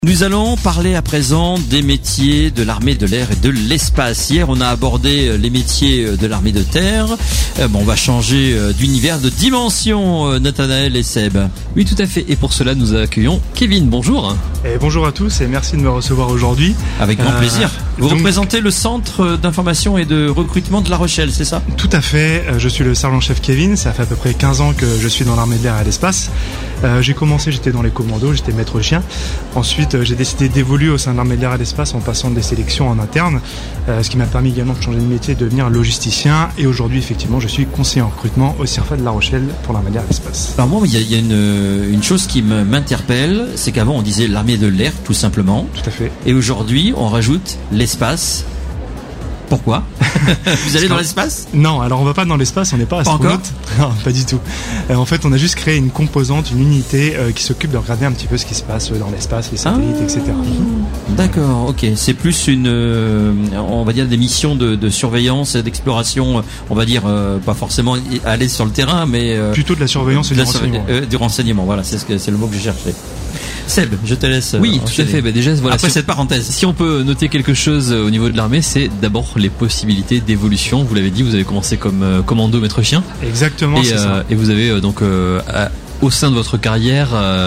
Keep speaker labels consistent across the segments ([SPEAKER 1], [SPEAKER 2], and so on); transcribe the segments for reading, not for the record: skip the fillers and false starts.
[SPEAKER 1] Nous allons parler à présent des métiers de l'armée de l'air et de l'espace. Hier, on a abordé les métiers de l'armée de terre. On va changer d'univers, de dimension, Nathanaël et Seb.
[SPEAKER 2] Oui, tout à fait. Et pour cela, nous accueillons Kevin. Bonjour.
[SPEAKER 3] Et bonjour à tous et merci de me recevoir aujourd'hui.
[SPEAKER 1] Avec grand plaisir. Vous représentez le centre d'information et de recrutement de La Rochelle, c'est ça ?
[SPEAKER 3] Tout à fait. Je suis le sergent-chef Kevin. Ça fait à peu près 15 ans que je suis dans l'armée de l'air et de l'espace. J'ai commencé, j'étais dans les commandos, j'étais maître chien. Ensuite, j'ai décidé d'évoluer au sein de l'armée de l'air et de l'espace en passant des sélections en interne, ce qui m'a permis également de changer de métier, de devenir logisticien. Et aujourd'hui, effectivement, je suis conseiller en recrutement au CIRFA de La Rochelle pour l'armée de l'air et de l'espace.
[SPEAKER 1] Alors moi, il y a une chose qui m'interpelle, c'est qu'avant, on disait l'armée de l'air, tout simplement.
[SPEAKER 3] Tout à fait.
[SPEAKER 1] Et aujourd'hui, on rajoute l'espace. Pourquoi ? Vous allez dans l'espace ?
[SPEAKER 3] Non, alors on va pas dans l'espace, on n'est pas astronaute. Non, pas du tout. En fait, on a juste créé une composante, une unité qui s'occupe de regarder un petit peu ce qui se passe dans l'espace, les satellites, etc.
[SPEAKER 1] D'accord, ok. C'est plus on va dire des missions de surveillance et d'exploration, on va dire, pas forcément aller sur le terrain, mais...
[SPEAKER 3] plutôt de la surveillance et du renseignement.
[SPEAKER 1] Du renseignement, voilà, c'est le mot que je cherchais. Seb, je te laisse.
[SPEAKER 2] Oui, tout à fait. Déjà, voilà.
[SPEAKER 1] Après cette parenthèse,
[SPEAKER 2] si on peut noter quelque chose au niveau de l'armée, c'est d'abord les possibilités d'évolution. Vous l'avez dit, vous avez commencé comme commando maître chien.
[SPEAKER 3] Exactement. C'est ça.
[SPEAKER 2] Et vous avez au sein de votre carrière,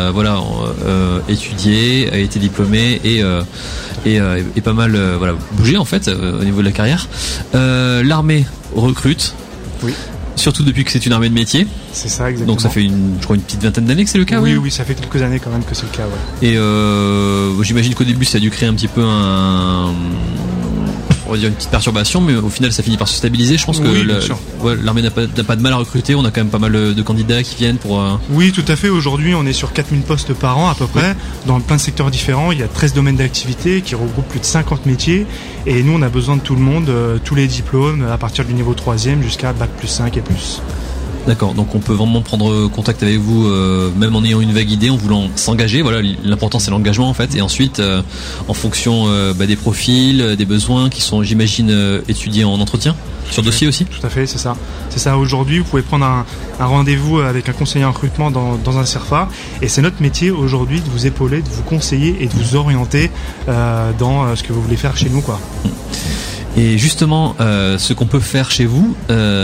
[SPEAKER 2] étudié, a été diplômé et pas mal bougé en fait au niveau de la carrière. L'armée recrute.
[SPEAKER 3] Oui.
[SPEAKER 2] Surtout depuis que c'est une armée de métier.
[SPEAKER 3] C'est ça, exactement.
[SPEAKER 2] Donc ça fait une petite vingtaine d'années que c'est le cas.
[SPEAKER 3] Oui, ça fait quelques années quand même que c'est le cas. Ouais.
[SPEAKER 2] Et j'imagine qu'au début ça a dû créer un petit peu on va dire une petite perturbation, mais au final ça finit par se stabiliser. Je pense que l'armée n'a pas de mal à recruter. On a quand même pas mal de candidats qui viennent pour...
[SPEAKER 3] Oui, tout à fait. Aujourd'hui, on est sur 4000 postes par an à peu près, dans plein de secteurs différents. Il y a 13 domaines d'activité qui regroupent plus de 50 métiers. Et nous, on a besoin de tout le monde, tous les diplômes, à partir du niveau 3e jusqu'à Bac plus 5 et plus.
[SPEAKER 2] D'accord, donc on peut vraiment prendre contact avec vous, même en ayant une vague idée, en voulant s'engager. Voilà, l'important c'est l'engagement en fait. Et ensuite, en fonction des profils, des besoins qui sont, j'imagine, étudiés en entretien, sur dossier aussi.
[SPEAKER 3] Tout à fait, c'est ça. C'est ça. Aujourd'hui, vous pouvez prendre un rendez-vous avec un conseiller en recrutement dans un CIRFA. Et c'est notre métier aujourd'hui de vous épauler, de vous conseiller et de vous orienter dans ce que vous voulez faire chez nous, quoi.
[SPEAKER 2] Et justement, ce qu'on peut faire chez vous,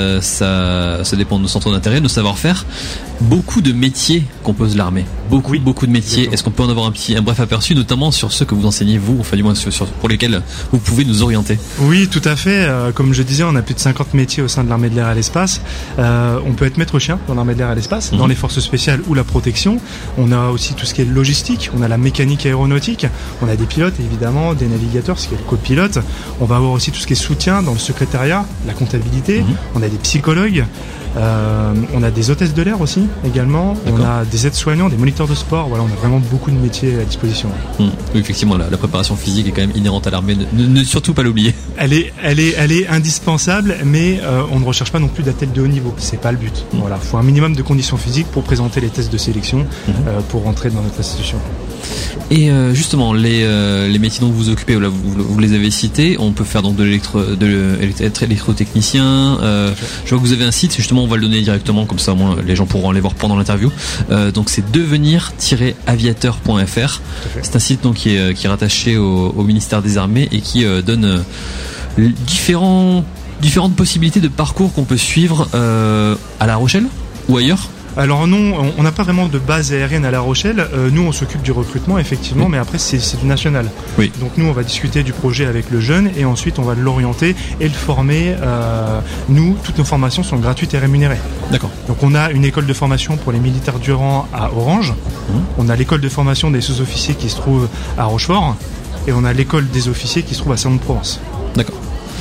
[SPEAKER 2] ça dépend de nos centres d'intérêt, de nos savoir-faire. Beaucoup de métiers composent l'armée. Beaucoup de métiers. Exactement. Est-ce qu'on peut en avoir un bref aperçu, notamment sur ceux que vous enseignez vous, enfin du moins pour lesquels vous pouvez nous orienter ?
[SPEAKER 3] Oui, tout à fait. Comme je disais, on a plus de 50 métiers au sein de l'armée de l'air et de l'espace. On peut être maître chien dans l'armée de l'air et de l'espace, dans les forces spéciales ou la protection. On a aussi tout ce qui est logistique. On a la mécanique aéronautique. On a des pilotes, évidemment, des navigateurs, ce qui est le copilote. On va avoir aussi tout ce qui est soutien dans le secrétariat, la comptabilité. On a des psychologues. On a des hôtesses de l'air aussi également. D'accord. On a des aides-soignants, des moniteurs de sport. Voilà, on a vraiment beaucoup de métiers à disposition.
[SPEAKER 2] Oui, effectivement, la préparation physique est quand même inhérente à l'armée. Ne surtout pas l'oublier.
[SPEAKER 3] Elle est indispensable, mais on ne recherche pas non plus d'athlètes de haut niveau. C'est pas le but. Voilà, faut un minimum de conditions physiques pour présenter les tests de sélection pour rentrer dans notre institution.
[SPEAKER 2] Et justement, les métiers dont vous vous occupez, vous les avez cités. On peut faire donc de l'électrotechnicien. Je vois que vous avez un site, justement, on va le donner directement, comme ça au moins les gens pourront aller voir pendant l'interview. Donc c'est devenir-aviateur.fr. C'est un site donc qui est rattaché au ministère des Armées et qui donne différentes possibilités de parcours qu'on peut suivre à La Rochelle ou ailleurs.
[SPEAKER 3] Alors non, on n'a pas vraiment de base aérienne à La Rochelle. Nous, on s'occupe du recrutement, effectivement, mais après, c'est du national.
[SPEAKER 2] Oui.
[SPEAKER 3] Donc nous, on va discuter du projet avec le jeune et ensuite, on va l'orienter et le former. Nous, toutes nos formations sont gratuites et rémunérées.
[SPEAKER 2] D'accord.
[SPEAKER 3] Donc on a une école de formation pour les militaires du rang à Orange. On a l'école de formation des sous-officiers qui se trouve à Rochefort. Et on a l'école des officiers qui se trouve à Salon-de-Provence.
[SPEAKER 2] D'accord.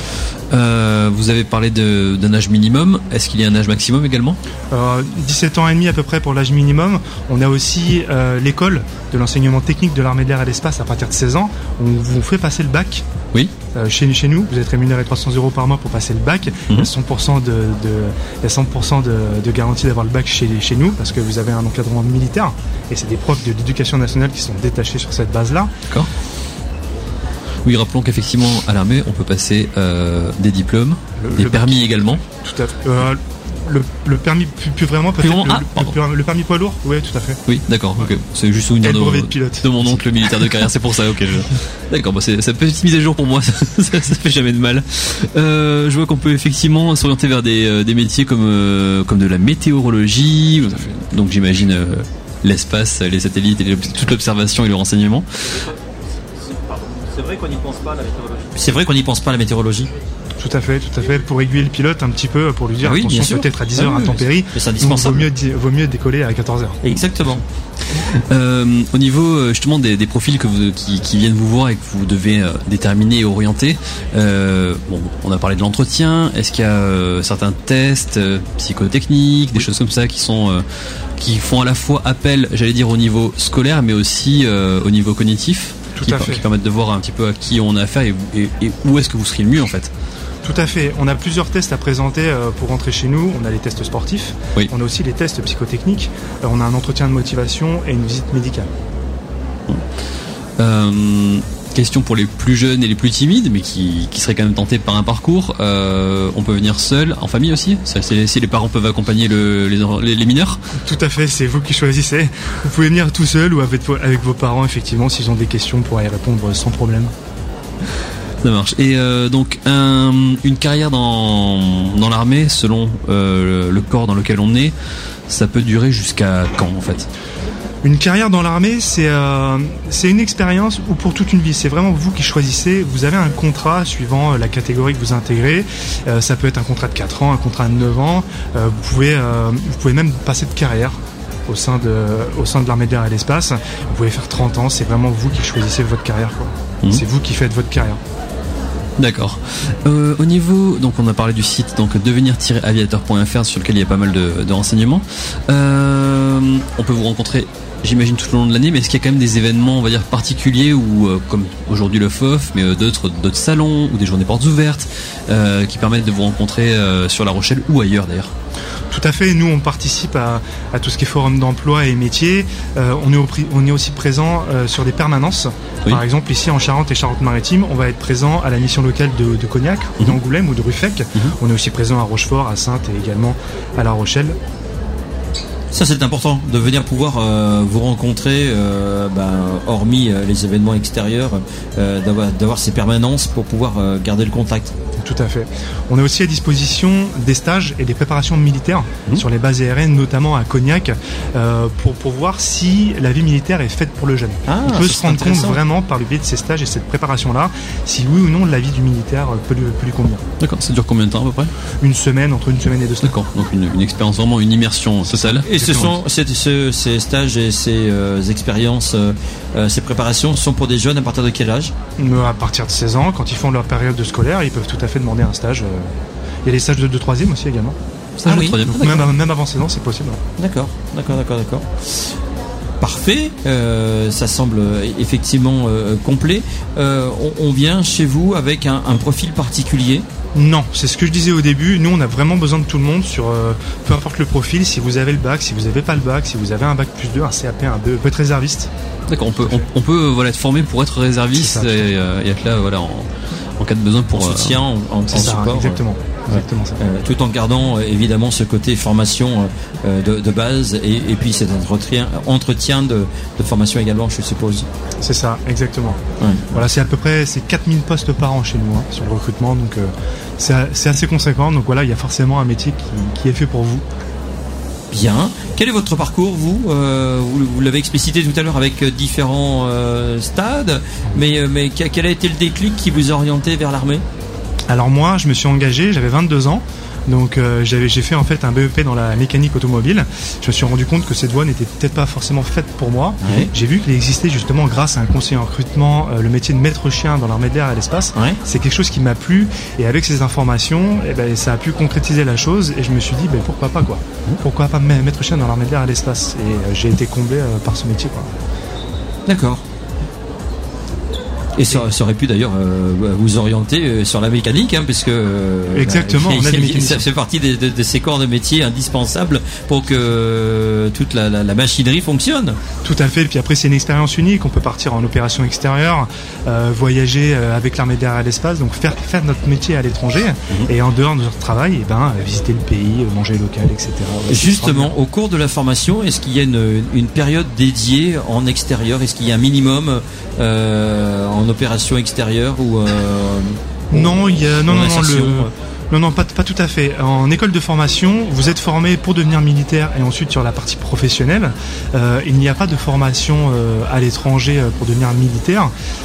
[SPEAKER 2] Vous avez parlé d'un âge minimum. Est-ce qu'il y a un âge maximum également ?
[SPEAKER 3] 17 ans et demi à peu près pour l'âge minimum. On a aussi l'école de l'enseignement technique de l'armée de l'air et de l'espace à partir de 16 ans. On vous fait passer le bac.
[SPEAKER 2] Oui.
[SPEAKER 3] Chez nous, vous êtes rémunéré 300 € par mois pour passer le bac. Il y a 100% de garantie d'avoir le bac chez nous parce que vous avez un encadrement militaire et c'est des profs de l'éducation nationale qui sont détachés sur cette base-là.
[SPEAKER 2] D'accord. Oui, rappelons qu'effectivement, à l'armée, on peut passer des diplômes, des permis également.
[SPEAKER 3] Tout à fait. Le permis, plus vraiment, peut-être le permis poids lourd. Oui, tout à fait.
[SPEAKER 2] Oui, d'accord. Okay. C'est juste souvenir
[SPEAKER 3] de
[SPEAKER 2] mon oncle militaire de carrière, c'est pour ça. Ok. D'accord, bah c'est petite mise à jour pour moi, ça fait jamais de mal. Je vois qu'on peut effectivement s'orienter vers des métiers comme de la météorologie, donc j'imagine l'espace, les satellites, toute l'observation et le renseignement.
[SPEAKER 1] C'est vrai qu'on n'y pense pas à la météorologie. C'est vrai qu'on n'y pense pas à la météorologie.
[SPEAKER 3] Tout à fait. Pour aiguiller le pilote un petit peu, pour lui dire attention, peut-être à 10h intempéries.
[SPEAKER 1] C'est indispensable.
[SPEAKER 3] Vaut mieux décoller à 14h.
[SPEAKER 1] Exactement.
[SPEAKER 2] Au niveau justement des profils qui viennent vous voir et que vous devez déterminer et orienter, on a parlé de l'entretien. Est-ce qu'il y a certains tests psychotechniques, des choses comme ça qui font à la fois appel, j'allais dire, au niveau scolaire, mais aussi au niveau cognitif, qui permettent de voir un petit peu à qui on a affaire et où est-ce que vous seriez le mieux en fait.
[SPEAKER 3] Tout à fait. On a plusieurs tests à présenter pour rentrer chez nous. On a les tests sportifs. Oui. On a aussi les tests psychotechniques. On a un entretien de motivation et une visite médicale.
[SPEAKER 2] Question pour les plus jeunes et les plus timides, mais qui seraient quand même tentés par un parcours. On peut venir seul, en famille aussi. Si les parents peuvent accompagner les mineurs.
[SPEAKER 3] Tout à fait, c'est vous qui choisissez. Vous pouvez venir tout seul ou avec vos parents, effectivement, s'ils ont des questions, pour y répondre sans problème.
[SPEAKER 2] Ça marche. Et donc une carrière dans l'armée, selon le corps dans lequel on est, ça peut durer jusqu'à quand en fait ?
[SPEAKER 3] Une carrière dans l'armée, c'est une expérience ou pour toute une vie. C'est vraiment vous qui choisissez. Vous avez un contrat suivant la catégorie que vous intégrez. Ça peut être un contrat de 4 ans, un contrat de 9 ans. Vous pouvez même passer de carrière au sein de l'armée de l'air et de l'espace. Vous pouvez faire 30 ans. C'est vraiment vous qui choisissez votre carrière, quoi. C'est vous qui faites votre carrière.
[SPEAKER 2] D'accord. Au niveau, donc on a parlé du site, donc devenir-aviateur.fr, sur lequel il y a pas mal de renseignements. On peut vous rencontrer, j'imagine, tout au long de l'année, mais est-ce qu'il y a quand même des événements, on va dire, particuliers ou comme aujourd'hui le FOF, mais d'autres salons ou des journées portes ouvertes qui permettent de vous rencontrer sur La Rochelle ou ailleurs d'ailleurs?
[SPEAKER 3] Tout à fait, nous on participe à tout ce qui est forum d'emploi et métiers. On est aussi présent sur des permanences. Oui. Par exemple, ici en Charente et Charente-Maritime, on va être présent à la mission locale de Cognac, ou d'Angoulême ou de Ruffec. On est aussi présent à Rochefort, à Saintes et également à La Rochelle.
[SPEAKER 1] Ça c'est important de venir pouvoir vous rencontrer, hormis les événements extérieurs, d'avoir ces permanences pour pouvoir garder le contact.
[SPEAKER 3] Tout à fait. On a aussi à disposition des stages et des préparations militaires sur les bases aériennes, notamment à Cognac, pour voir si la vie militaire est faite pour le jeune. On peut se rendre compte vraiment par le biais de ces stages et cette préparation-là, si oui ou non la vie du militaire peut lui convenir.
[SPEAKER 2] D'accord, ça dure combien de temps à peu près ?
[SPEAKER 3] Une semaine, entre une semaine et 2 semaines.
[SPEAKER 2] D'accord, donc une expérience, vraiment une immersion totale.
[SPEAKER 1] Et ces stages et ces expériences, ces préparations sont pour des jeunes à partir de quel âge ?
[SPEAKER 3] À partir de 16 ans, quand ils font leur période de scolaire, ils peuvent tout à fait demander un stage. Il y a les stages de 3e aussi également.
[SPEAKER 1] Oui.
[SPEAKER 3] Donc même avant 16 ans, c'est possible.
[SPEAKER 1] D'accord. Parfait, ça semble effectivement complet. On vient chez vous avec un profil particulier ?
[SPEAKER 3] Non, c'est ce que je disais au début. Nous, on a vraiment besoin de tout le monde sur peu importe le profil. Si vous avez le bac, si vous n'avez pas le bac, si vous avez un bac plus 2, un CAP, un BE, on peut être réserviste.
[SPEAKER 2] D'accord, on peut être formé pour être réserviste et être là en cas de besoin pour
[SPEAKER 1] soutien, en support.
[SPEAKER 3] Exactement ça.
[SPEAKER 1] Tout en gardant évidemment ce côté formation de base et puis cet entretien de formation également, je suppose.
[SPEAKER 3] C'est ça, exactement. Ouais. Voilà, c'est à peu près 4000 postes par an chez nous sur le recrutement, donc c'est assez conséquent. Donc voilà, il y a forcément un métier qui est fait pour vous.
[SPEAKER 1] Bien. Quel est votre parcours, vous l'avez explicité tout à l'heure avec différents stades, mais quel a été le déclic qui vous a orienté vers l'armée ?
[SPEAKER 3] Alors moi, je me suis engagé, j'avais 22 ans. Donc j'ai fait en fait un BEP dans la mécanique automobile. Je me suis rendu compte que cette voie n'était peut-être pas forcément faite pour moi. Ouais. J'ai vu qu'il existait justement grâce à un conseiller en recrutement le métier de maître chien dans l'armée de l'air et l'espace. Ouais. C'est quelque chose qui m'a plu et avec ces informations, ça a pu concrétiser la chose et je me suis dit pourquoi pas quoi. Pourquoi pas maître chien dans l'armée de l'air et l'espace et j'ai été comblé par ce métier quoi.
[SPEAKER 1] D'accord. Et ça aurait pu d'ailleurs vous orienter sur la mécanique, puisque
[SPEAKER 3] exactement,
[SPEAKER 1] ça fait partie de ces corps de métier indispensables pour que toute la machinerie fonctionne.
[SPEAKER 3] Tout à fait. Et puis après, c'est une expérience unique. On peut partir en opération extérieure, voyager avec l'armée de l'air et l'espace, donc faire notre métier à l'étranger, et en dehors de notre travail, visiter le pays, manger local, etc. Ouais,
[SPEAKER 1] justement, au cours de la formation, est-ce qu'il y a une période dédiée en extérieur? Est-ce qu'il y a un minimum en opération extérieure ou
[SPEAKER 3] non, non, pas tout à fait. En école de formation, vous êtes formé pour devenir militaire et ensuite sur la partie professionnelle. Il n'y a pas de formation à l'étranger pour devenir militaire.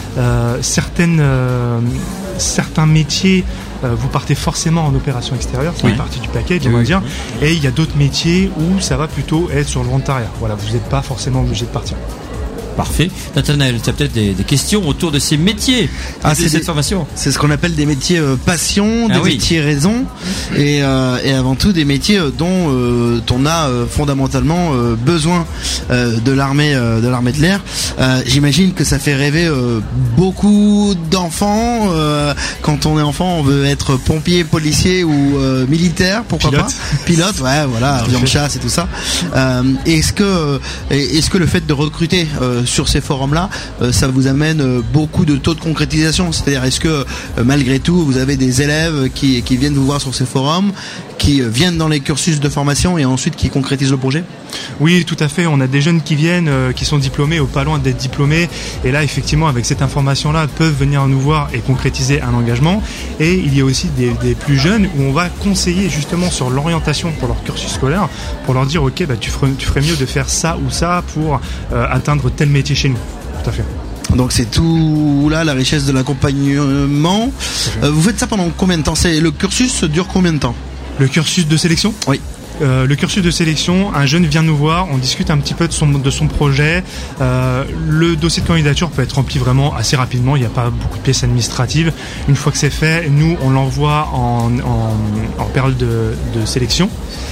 [SPEAKER 3] Certains métiers, vous partez forcément en opération extérieure, c'est une partie du package, on va dire. Et il y a d'autres métiers où ça va plutôt être sur le volontariat. Voilà, vous n'êtes pas forcément obligé de partir.
[SPEAKER 1] Parfait. Nathanaël, tu as peut-être des questions autour de ces métiers, de cette formation.
[SPEAKER 4] C'est ce qu'on appelle des métiers passion, des métiers raison, et avant tout des métiers dont on a fondamentalement besoin de l'armée de l'air. J'imagine que ça fait rêver beaucoup d'enfants. Quand on est enfant, on veut être pompier, policier ou militaire, pourquoi pas. Pilote, ouais, voilà, avion de chasse et tout ça. Est-ce que le fait de recruter sur ces forums-là, ça vous amène beaucoup de taux de concrétisation? C'est-à-dire, est-ce que malgré tout, vous avez des élèves qui viennent vous voir sur ces forums, qui viennent dans les cursus de formation et ensuite qui concrétisent le projet?
[SPEAKER 3] Oui, tout à fait. On a des jeunes qui viennent, qui sont diplômés ou pas loin d'être diplômés, et là, effectivement, avec cette information-là, peuvent venir nous voir et concrétiser un engagement. Et il y a aussi des plus jeunes où on va conseiller justement sur l'orientation pour leur cursus scolaire, pour leur dire, ok, tu ferais mieux de faire ça ou ça pour atteindre tel métier chez nous. Tout à fait.
[SPEAKER 4] Donc c'est tout là la richesse de l'accompagnement. Vous faites ça pendant combien de temps? Le cursus dure combien de temps?
[SPEAKER 3] Le cursus de sélection?
[SPEAKER 4] Oui.
[SPEAKER 3] Le cursus de sélection, un jeune vient nous voir, on discute un petit peu de son projet. Le dossier de candidature peut être rempli vraiment assez rapidement, il n'y a pas beaucoup de pièces administratives. Une fois que c'est fait, nous on l'envoie en période de sélection.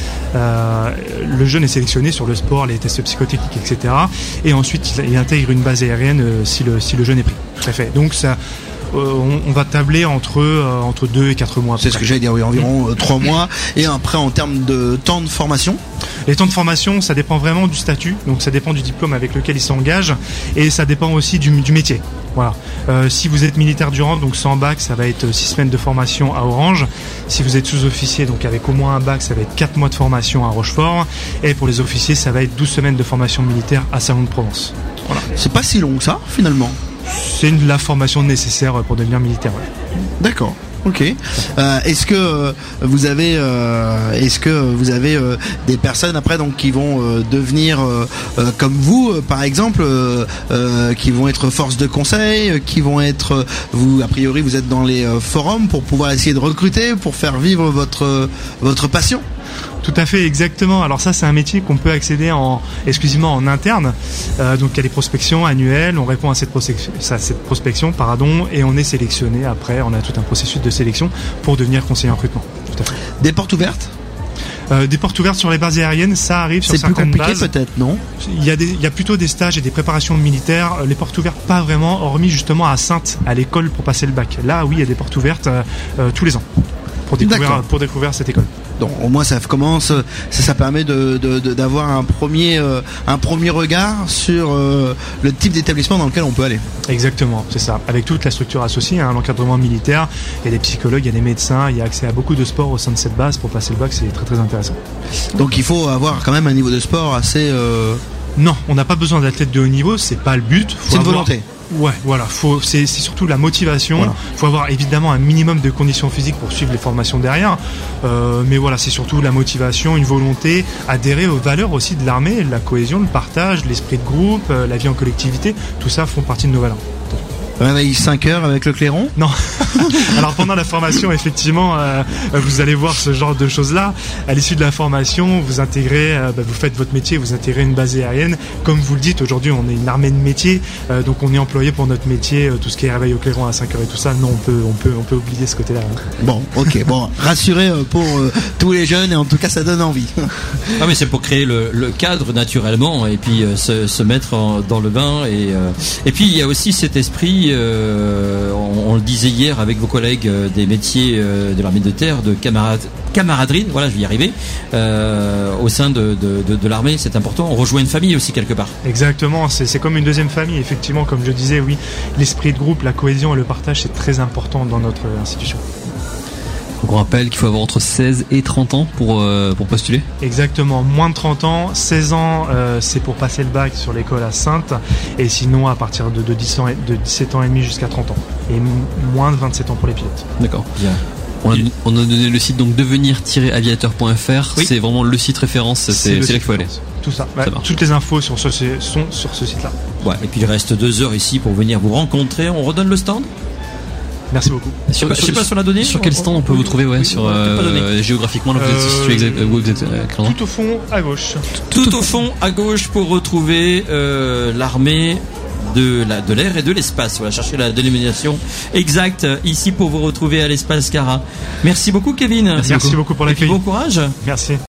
[SPEAKER 3] Le jeune est sélectionné sur le sport, les tests psychotechniques, etc. Et ensuite il intègre une base aérienne si le jeune est pris. Tout à fait. Donc ça, on va tabler entre 2 et 4 mois.
[SPEAKER 4] C'est ce que j'allais dire, oui, environ 3 mois. Et après, en termes de temps de formation?
[SPEAKER 3] Les temps de formation, ça dépend vraiment du statut, donc ça dépend du diplôme avec lequel il s'engage, et ça dépend aussi du métier. Voilà. Si vous êtes militaire du rang, donc sans bac, ça va être 6 semaines de formation à Orange. Si vous êtes sous-officier, donc avec au moins un bac, ça va être 4 mois de formation à Rochefort. Et pour les officiers, ça va être 12 semaines de formation militaire à Salon de Provence. Voilà.
[SPEAKER 4] C'est pas si long que ça, finalement.
[SPEAKER 3] C'est la formation nécessaire pour devenir militaire. Ouais.
[SPEAKER 4] D'accord. Ok. Est-ce que vous avez des personnes après donc qui vont devenir comme vous, par exemple, qui vont être force de conseil, qui vont être vous a priori vous êtes dans les forums pour pouvoir essayer de recruter, pour faire vivre votre passion?
[SPEAKER 3] Tout à fait, exactement. Alors ça, c'est un métier qu'on peut accéder exclusivement en interne. Donc il y a des prospections annuelles, on répond à cette prospection, et on est sélectionné après. On a tout un processus de sélection pour devenir conseiller en recrutement. Tout à fait.
[SPEAKER 4] Des portes ouvertes?
[SPEAKER 3] Des portes ouvertes sur les bases aériennes, ça arrive sur certaines bases.
[SPEAKER 4] C'est plus compliqué peut-être, non?
[SPEAKER 3] Il y a plutôt des stages et des préparations militaires. Les portes ouvertes, pas vraiment, hormis justement à Saintes, à l'école pour passer le bac. Là, oui, il y a des portes ouvertes tous les ans pour découvrir cette école.
[SPEAKER 4] Donc au moins ça commence, ça permet d'avoir un premier regard sur le type d'établissement dans lequel on peut aller.
[SPEAKER 3] Exactement, c'est ça. Avec toute la structure associée, l'encadrement militaire, il y a des psychologues, il y a des médecins, il y a accès à beaucoup de sport au sein de cette base. Pour passer le bac, c'est très très intéressant.
[SPEAKER 4] Donc il faut avoir quand même un niveau de sport assez...
[SPEAKER 3] Non, on n'a pas besoin d'athlètes de haut niveau, c'est pas le but.
[SPEAKER 4] C'est une volonté.
[SPEAKER 3] Ouais, voilà, c'est surtout la motivation.
[SPEAKER 4] Voilà.
[SPEAKER 3] Faut avoir évidemment un minimum de conditions physiques pour suivre les formations derrière. Mais voilà, c'est surtout la motivation, une volonté, adhérer aux valeurs aussi de l'armée, la cohésion, le partage, l'esprit de groupe, la vie en collectivité. Tout ça font partie de nos valeurs.
[SPEAKER 4] Réveil 5 heures avec le clairon?
[SPEAKER 3] Non. Alors pendant la formation, effectivement, vous allez voir ce genre de choses-là. À l'issue de la formation, vous intégrez, vous faites votre métier, vous intégrez une base aérienne. Comme vous le dites, aujourd'hui, on est une armée de métier, donc on est employé pour notre métier. Tout ce qui est réveil au clairon à 5 heures et tout ça, non, on peut oublier ce côté-là.
[SPEAKER 4] Bon, ok, bon, rassurez pour tous les jeunes, et en tout cas, ça donne envie.
[SPEAKER 1] Ah mais c'est pour créer le cadre naturellement, et puis se mettre dans le bain, et puis il y a aussi cet esprit puis on le disait hier avec vos collègues des métiers de l'armée de terre, de camaraderie, voilà, je vais y arriver, au sein de l'armée, c'est important. On rejoint une famille aussi quelque part.
[SPEAKER 3] Exactement, c'est comme une deuxième famille. Effectivement, comme je disais, oui, l'esprit de groupe, la cohésion et le partage, c'est très important dans notre institution.
[SPEAKER 2] Donc on rappelle qu'il faut avoir entre 16 et 30 ans pour postuler.
[SPEAKER 3] Exactement, moins de 30 ans, 16 ans c'est pour passer le bac sur l'école à Saintes, et sinon à partir de 17 ans et demi jusqu'à 30 ans, et moins de 27 ans pour les pilotes.
[SPEAKER 2] D'accord. Bien. On a donné le site donc devenir-aviateur.fr, oui. C'est vraiment le site référence, c'est là qu'il faut aller.
[SPEAKER 3] Tout ça, ouais, toutes les infos sont sur ce site-là.
[SPEAKER 1] Ouais, et puis il reste 2 heures ici pour venir vous rencontrer, on redonne le stand.
[SPEAKER 3] Merci beaucoup.
[SPEAKER 1] Je sais pas sur la donnée.
[SPEAKER 2] Sur quel stand on peut vous trouver, ouais, sur géographiquement, là, vous êtes
[SPEAKER 3] tout au fond à gauche.
[SPEAKER 1] Tout au fond à gauche pour retrouver l'armée de l'air et de l'espace. Voilà, chercher la dénomination exacte ici pour vous retrouver à l'espace Cara. Merci beaucoup, Kevin.
[SPEAKER 3] Merci beaucoup pour l'accueil.
[SPEAKER 1] Bon courage.
[SPEAKER 3] Merci.